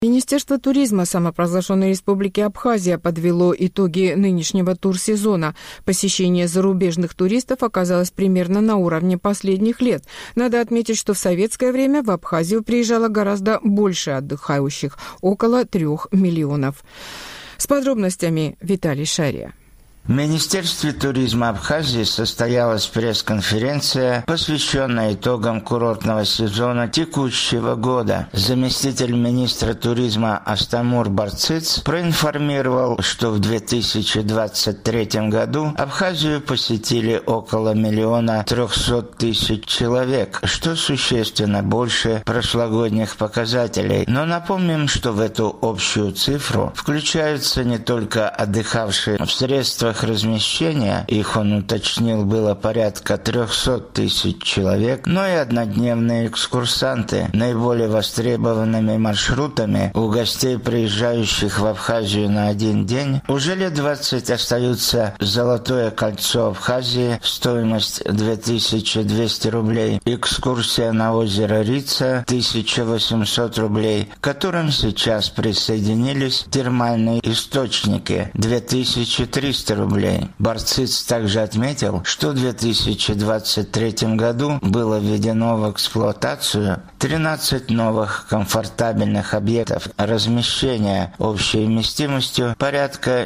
Министерство туризма самопровозглашенной Республики Абхазия подвело итоги нынешнего турсезона. Посещение зарубежных туристов оказалось примерно на уровне последних лет. Надо отметить, что в советское время в Абхазию приезжало гораздо больше отдыхающих – около 3 миллионов. С подробностями Виталий Шария. В Министерстве туризма Абхазии состоялась пресс-конференция, посвященная итогам курортного сезона текущего года. Заместитель министра туризма Астамур Барциц проинформировал, что в 2023 году Абхазию посетили около 1 300 000 человек, что существенно больше прошлогодних показателей. Но напомним, что в эту общую цифру включаются не только отдыхавшие в средствах размещения, их он уточнил, было порядка 300 000 человек, но и однодневные экскурсанты. Наиболее востребованными маршрутами у гостей, приезжающих в Абхазию на один день, уже лет 20 остаются Золотое кольцо Абхазии, стоимость 2200 рублей, экскурсия на озеро Рица 1800 рублей, к которым сейчас присоединились термальные источники 2300 рублей. Барциц также отметил, что в 2023 году было введено в эксплуатацию 13 новых комфортабельных объектов размещения общей вместимостью порядка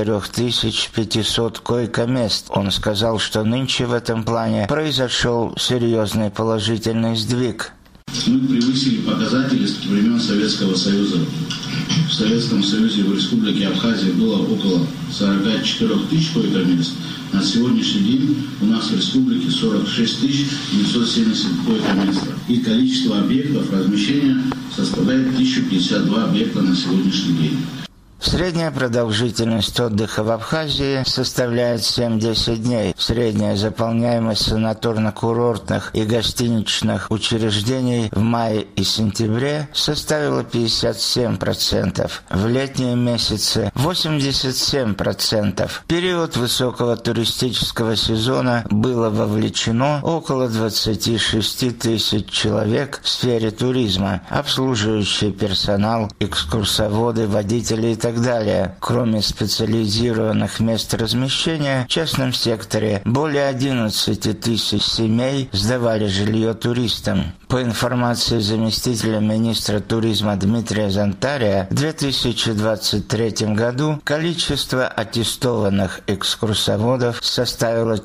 4500 койко-мест. Он сказал, что нынче в этом плане произошел серьезный положительный сдвиг. Мы превысили показатели с времен Советского Союза. В Советском Союзе в Республике Абхазия было около 44 000 койко-мест. На сегодняшний день у нас в республике 46 970 койко-мест. И количество объектов размещения составляет 1052 объекта на сегодняшний день. Средняя продолжительность отдыха в Абхазии составляет 7-10 дней. Средняя заполняемость санаторно-курортных и гостиничных учреждений в мае и сентябре составила 57%. В летние месяцы 87%. В период высокого туристического сезона было вовлечено около 26 000 человек в сфере туризма, обслуживающий персонал, экскурсоводы, водители и так далее. Кроме специализированных мест размещения, в частном секторе более 11 000 семей сдавали жилье туристам. По информации заместителя министра туризма Дмитрия Зантария, в 2023 году количество аттестованных экскурсоводов составило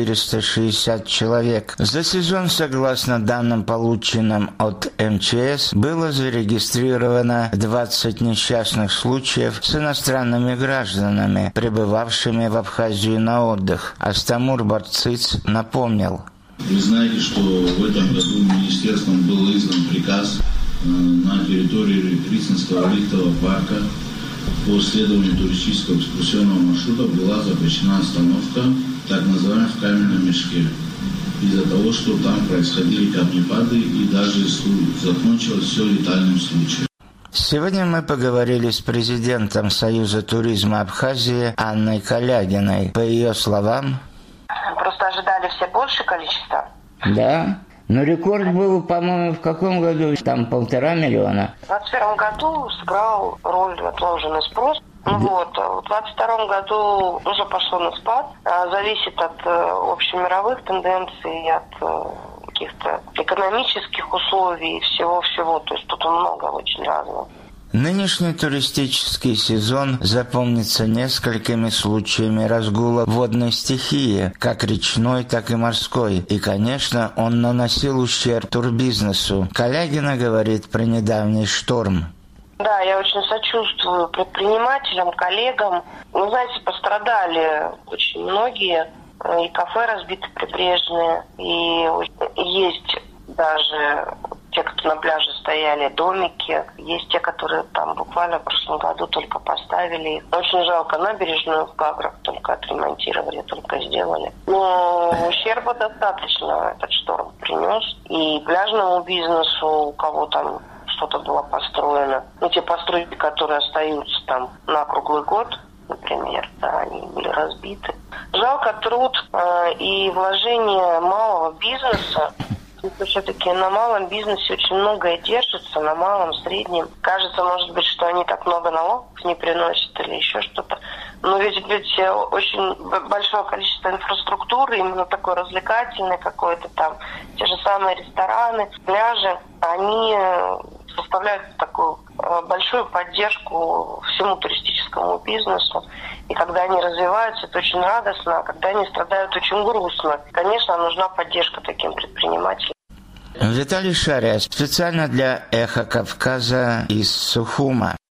460 человек. За сезон, согласно данным, полученным от МЧС, было зарегистрировано 20 несчастных случаев с иностранными гражданами, прибывавшими в Абхазию на отдых. Астамур Барциц напомнил. Вы знаете, что в этом году министерством был издан приказ на территории Рицинского лифтового парка по следованию туристического экскурсионного маршрута была запрещена остановка, так называемая, в каменном мешке. Из-за того, что там происходили камнепады и даже закончилось все летальным случаем. Сегодня мы поговорили с президентом Союза туризма Абхазии Анной Калягиной. По ее словам... Просто ожидали все больше количества. Да, но рекорд был, по-моему, в каком году? Там 1,5 миллиона. В 2021 году сыграл роль отложенный спрос. В 2022 году уже пошло на спад. Зависит от общемировых тенденций, от каких-то экономических условий и всего-всего. То есть тут много очень разного. Нынешний туристический сезон запомнится несколькими случаями разгула водной стихии, как речной, так и морской. И, конечно, он наносил ущерб турбизнесу. Калягина говорит про недавний шторм. Да, я очень сочувствую предпринимателям, коллегам. Вы знаете, пострадали очень многие. И кафе разбиты прибрежные, и есть даже те, кто на пляже стояли, домики. Есть те, которые там буквально в прошлом году только поставили. Очень жалко, набережную в Гаграх только отремонтировали, только сделали. Но ущерба достаточно этот шторм принес. И пляжному бизнесу, у кого там что-то было построено. Те постройки, которые остаются там на круглый год, например, да, они были разбиты. Жалко труд и вложение малого бизнеса, Все-таки на малом бизнесе очень многое держится, на малом, среднем. Кажется, может быть, что они так много налогов не приносят или еще что-то. Но ведь очень большое количество инфраструктуры, именно такой развлекательной какой-то там, те же самые рестораны, пляжи, они составляют такую большую поддержку всему туристическому бизнесу. И когда они развиваются, это очень радостно, а когда они страдают, очень грустно. Конечно, нужна поддержка таким предпринимателям. Виталий Шария специально для «Эхо Кавказа» из Сухума.